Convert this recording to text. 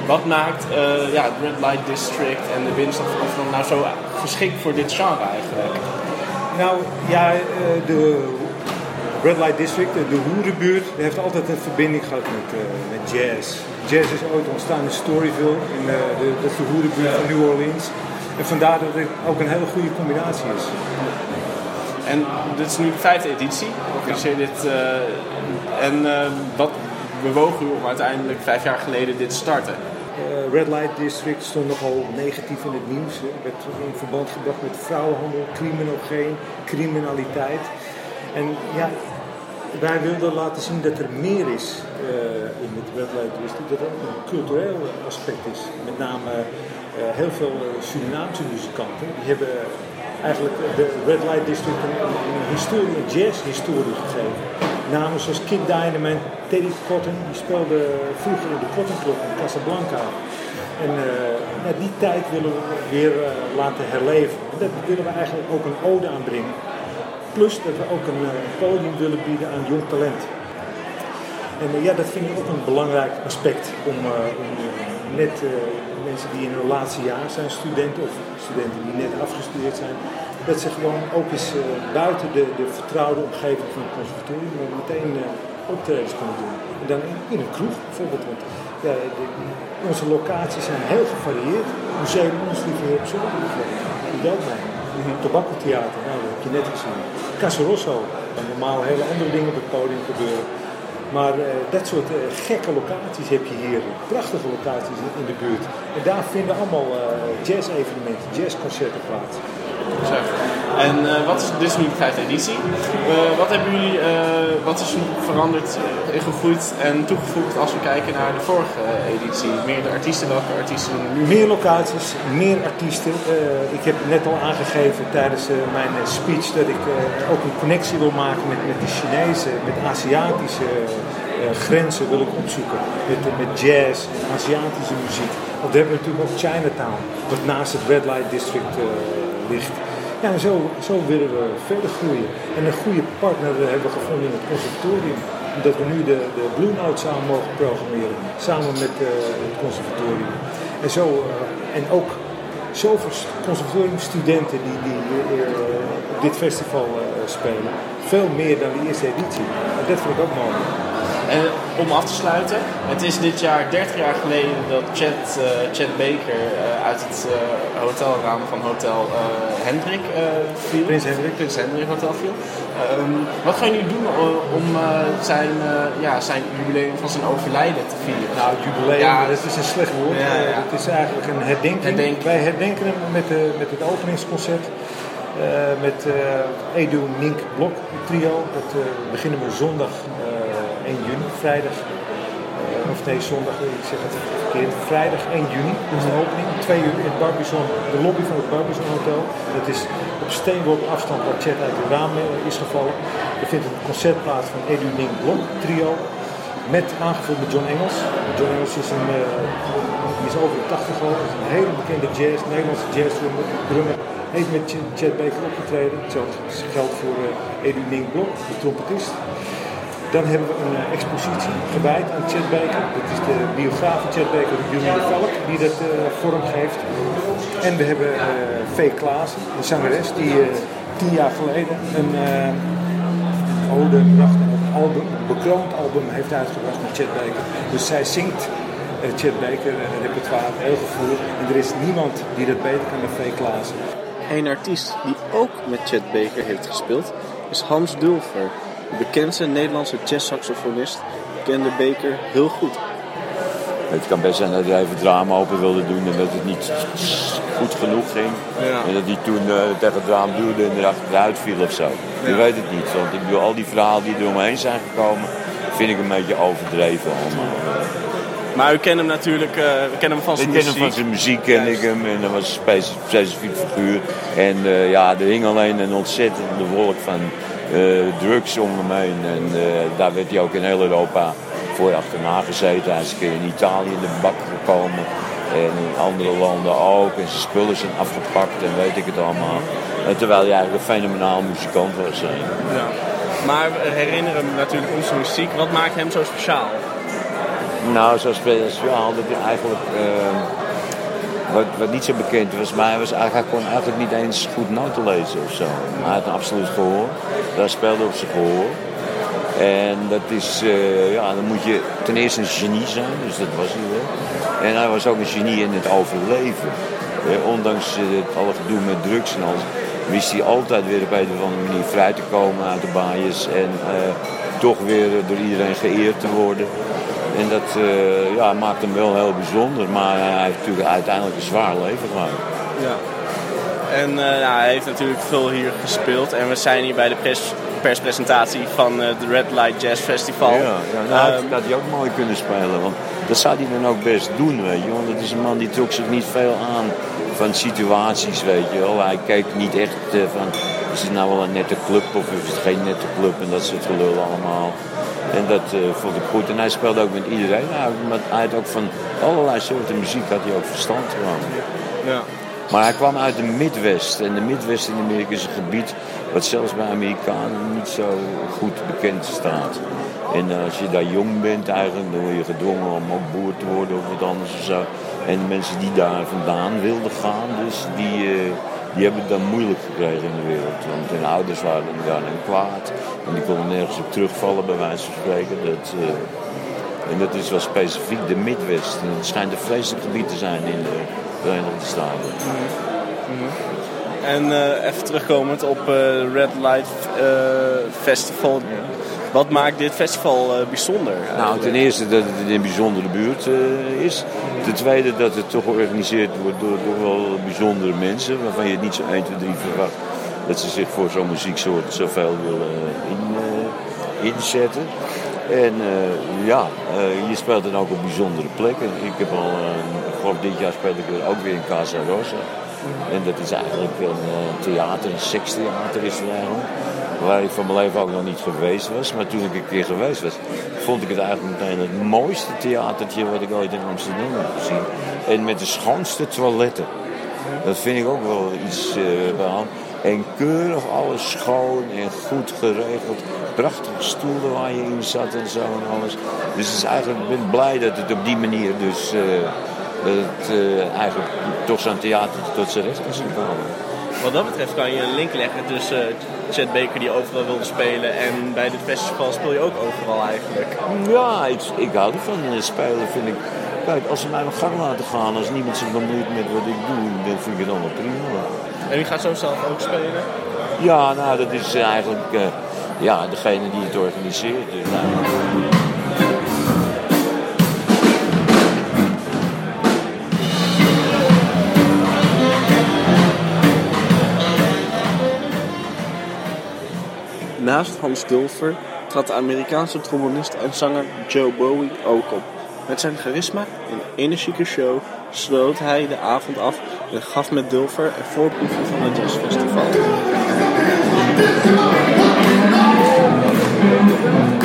Wat maakt het Red Light District en de Winds of Rotterdam nou zo geschikt voor dit genre eigenlijk? Nou ja, de Red Light District, de hoerenbuurt, heeft altijd een verbinding gehad met jazz. Jazz is ooit ontstaan in Storyville, dat is de hoerenbuurt van New Orleans. En vandaar dat het ook een hele goede combinatie is. En dit is nu de 5e editie. Organiseer dit. Wat bewoog u om uiteindelijk 5 jaar geleden dit te starten? Red Light District stond nogal negatief in het nieuws. Het werd in verband gebracht met vrouwenhandel, criminogeen, criminaliteit. En ja, wij wilden laten zien dat er meer is in het Red Light District. Dat er ook een cultureel aspect is. Met name heel veel Surinaamse muzikanten. Die hebben eigenlijk de Red Light District een jazzhistorie gegeven. Namen zoals Kid Dynamite, Teddy Cotton, die speelde vroeger in de Cotton Club in Casablanca. En die tijd willen we weer laten herleven. En daar willen we eigenlijk ook een ode aan brengen. Plus dat we ook een podium willen bieden aan jong talent. En dat vind ik ook een belangrijk aspect om net mensen die in hun laatste jaar zijn, studenten of studenten die net afgestudeerd zijn, dat ze gewoon ook eens buiten de vertrouwde omgeving van het conservatorium meteen optredens kunnen doen. En dan in een kroeg bijvoorbeeld. Want onze locaties zijn heel gevarieerd. Museum Ons Lieve Heer op Zondag bijvoorbeeld. Die ook mee. Tobacco Theater, dat heb je net gezien. Casa Rosso, waar normaal hele andere dingen op het podium gebeuren. Maar dat soort gekke locaties heb je hier. Prachtige locaties in de buurt. En daar vinden allemaal jazz-evenementen, jazzconcerten plaats. En dit is nu de 5e editie. Wat is nu veranderd, gegroeid en toegevoegd als we kijken naar de vorige editie? Meer de artiesten, welke artiesten nu? Meer locaties, meer artiesten. Ik heb net al aangegeven tijdens mijn speech dat ik ook een connectie wil maken met de Chinese, met de Aziatische grenzen wil ik opzoeken. Met jazz en Aziatische muziek. Want we hebben natuurlijk ook Chinatown, wat naast het Red Light District ligt. Ja, en zo willen we verder groeien. En een goede partner hebben we gevonden in het conservatorium. Omdat we nu de Blue Note samen mogen programmeren. Samen met het conservatorium. En ook zoveel conservatoriumstudenten die op dit festival spelen. Veel meer dan de eerste editie. En dat vind ik ook mooi. En om af te sluiten, het is dit jaar 30 jaar geleden dat Chet Baker uit het hotelraam van Hotel Hendrik viel. Prins Hendrik Hotel viel. Wat gaan jullie doen om zijn jubileum van zijn overlijden te vieren? Nou, jubileum, dat is een slecht woord. Het is eigenlijk een herdenking. Wij herdenken hem met het openingsconcert. Met Edu Nink Blok trio. Dat beginnen we zondag 1 juni, vrijdag. Zondag, ik zeg het verkeerd. Vrijdag 1 juni is de opening. 2 uur in het Barbizon, de lobby van het Barbizon Hotel. Dat is op steenworp afstand waar Chet uit het raam is gevallen. Er vindt een concert plaats van Edu Nink Blok trio. Met aangevuld met John Engels. John Engels is over de 80 al. Is een hele bekende Nederlandse jazzdrummer. Heeft met Chet Baker opgetreden. Hetzelfde geldt voor Edu Nink Blok, de trompetist. Dan hebben we een expositie gewijd aan Chet Baker. Dat is de biograaf van Chet Baker, Junior de Valk, die dat vorm geeft. En we hebben Vee Klaassen, een zangeres, die 10 jaar geleden een album, een bekroond album heeft uitgebracht met Chet Baker. Dus zij zingt Chet Baker repertoire heel gevoelig. En er is niemand die dat beter kan dan Vee Klaassen. Een artiest die ook met Chet Baker heeft gespeeld is Hans Dulfer. De bekendste Nederlandse jazzsaxofonist kende Baker heel goed. Het kan best zijn dat hij even drama open wilde doen en dat het niet goed genoeg ging. Ja. En dat hij toen tegen het raam duwde en eruit viel of zo. Je weet het niet. Want ik bedoel, al die verhalen die er omheen zijn gekomen, vind ik een beetje overdreven allemaal. Maar u kent hem natuurlijk, we kennen hem van zijn muziek. Ik ken hem van zijn muziek, ken ik hem. En dat was een specifiek figuur. En er hing alleen een ontzettende wolk van drugs om hem heen. En daar werd hij ook in heel Europa voor achterna gezeten. Hij is een keer in Italië in de bak gekomen. En in andere landen ook. En zijn spullen zijn afgepakt en weet ik het allemaal. Terwijl hij eigenlijk een fenomenaal muzikant was. Ja. Maar we herinneren hem natuurlijk onze muziek. Wat maakt hem zo speciaal? Nou, zoals hadden hij eigenlijk... Wat niet zo bekend was, maar hij kon eigenlijk niet eens goed noten lezen of zo. Hij had een absoluut gehoor. Daar speelde op zijn gehoor. En dat is, dan moet je ten eerste een genie zijn, dus dat was hij wel. En hij was ook een genie in het overleven. Ondanks alle gedoe met drugs en alles, wist hij altijd weer op een of andere manier vrij te komen uit de baaiers. En toch weer door iedereen geëerd te worden. En dat maakt hem wel heel bijzonder, maar hij heeft natuurlijk uiteindelijk een zwaar leven gehad. Ja. En hij heeft natuurlijk veel hier gespeeld. En we zijn hier bij de perspresentatie van de Red Light Jazz Festival. Dat hij ook mooi kunnen spelen. Want dat zou hij dan ook best doen, weet je. Want het is een man die trok zich niet veel aan van situaties, weet je wel. Hij keek niet echt van, is het nou wel een nette club of is het geen nette club en dat soort gelul allemaal. En dat vond ik goed. En hij speelde ook met iedereen. Hij had ook van allerlei soorten muziek had hij ook verstand van. Ja. Maar hij kwam uit de Midwest. En de Midwest in Amerika is een gebied wat zelfs bij Amerikanen niet zo goed bekend staat. En als je daar jong bent eigenlijk, dan word je gedwongen om ook boer te worden of wat anders of zo. En de mensen die daar vandaan wilden gaan, dus die hebben het dan moeilijk gekregen in de wereld. Want hun ouders waren daar dan kwaad. En die konden nergens op terugvallen, bij wijze van spreken. En dat is wel specifiek de Midwest. En het schijnt een vreselijk gebied te zijn in de Verenigde Staten. En even terugkomend op Red Light Festival. Wat maakt dit festival bijzonder? Nou, ten eerste dat het in een bijzondere buurt is. Ten tweede dat het toch georganiseerd wordt door wel bijzondere mensen. Waarvan je het niet zo 1, 2, 3 verwacht dat ze zich voor zo'n muzieksoort zoveel willen inzetten. En je speelt dan ook op bijzondere plekken. Ik heb al, dit jaar speel ik ook weer in Casa Rosa. En dat is eigenlijk een theater, een sekstheater is het eigenlijk. Waar ik van mijn leven ook nog niet geweest was. Maar toen ik een keer geweest was, vond ik het eigenlijk meteen het mooiste theatertje wat ik ooit in Amsterdam heb gezien. En met de schoonste toiletten. Dat vind ik ook wel iets aan. En keurig alles schoon en goed geregeld. Prachtige stoelen waar je in zat en zo en alles. Dus het is eigenlijk, ik ben blij dat het op die manier dus... dat het eigenlijk toch zo'n theater tot zijn recht is gekomen. Wat dat betreft kan je een link leggen tussen Chet Baker die overal wilde spelen en bij dit festival speel je ook overal eigenlijk. Ja, ik hou ervan. Spelen vind ik... Kijk, als ze mij nog gang laten gaan, als niemand zich bemoeit met wat ik doe, dan vind ik het allemaal prima. En wie gaat zo zelf ook spelen? Ja, nou dat is eigenlijk degene die het organiseert. Dus, Naast Hans Dulfer trad de Amerikaanse trombonist en zanger Joe Bowie ook op. Met zijn charisma en energieke show sloot hij de avond af en gaf met Dulfer een voorproefje van het jazzfestival.